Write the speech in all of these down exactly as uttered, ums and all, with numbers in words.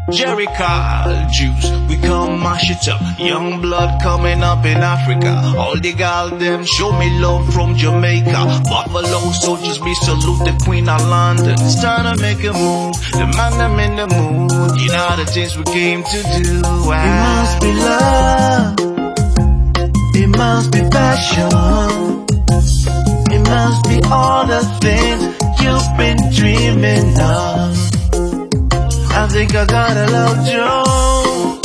Jericho juice, we come mash it up. Young blood coming up in Africa. All the gal them show me love from Jamaica. Buffalo soldiers, we salute the Queen of London. It's time to make a move, the man them in the mood. You know the things we came to do. It must be love, it must be passion, it must be all the things you've been dreaming of. I think I got a love Joe.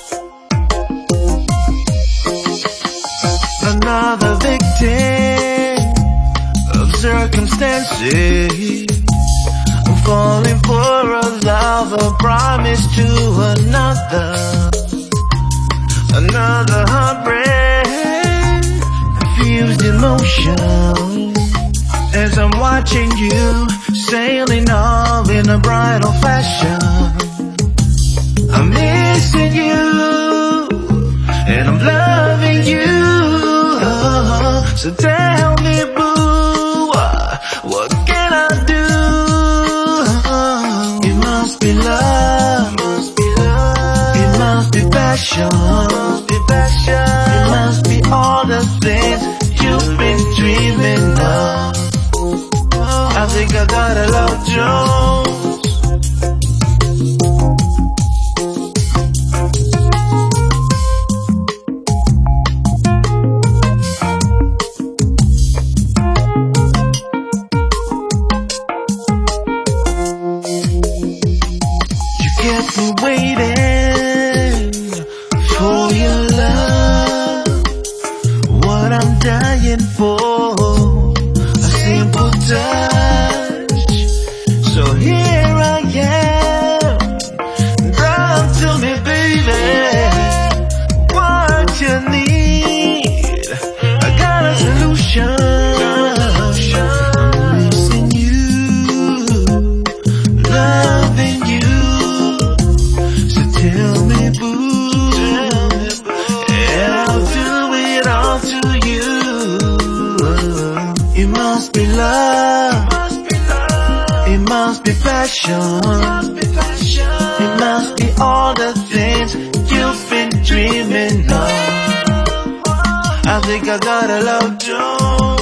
Another victim of circumstances, falling for a love, a promise to another. Another heartbreak, confused emotion, as I'm watching you sailing off in a bridal fashion. I'm missing you, and I'm loving you. So tell me, boo, what can I do? It must be love, it must be passion, it must be all the things you've been dreaming of. I think I got a love Jones. You kept me waiting for your love. What I'm dying for, a simple touch. So here I am, talk to me, baby, what you need. I got a solution. I'm missing you, loving you. So tell me, boo, and I'll do it all to you. It must be love, it must be passion, it must be all the things you've been dreaming of. I think I got a love Jones.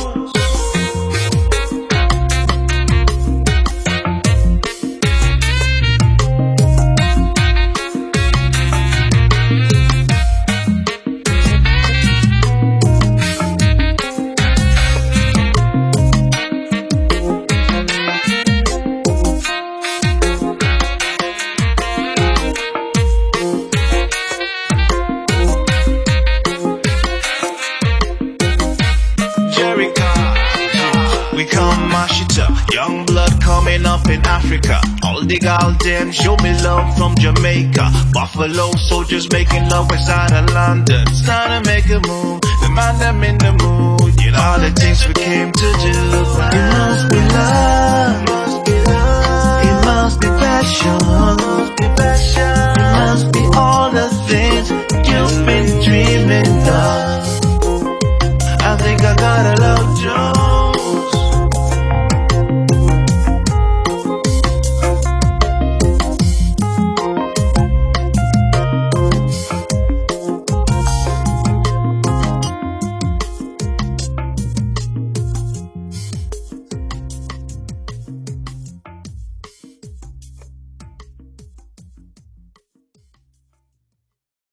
We come mash it up. Young blood coming up in Africa. All the gal them show me love from Jamaica. Buffalo soldiers making love inside of London. It's time to make a move, the man them in the mood. You know all the things we came to do. It must be love, it must be passion,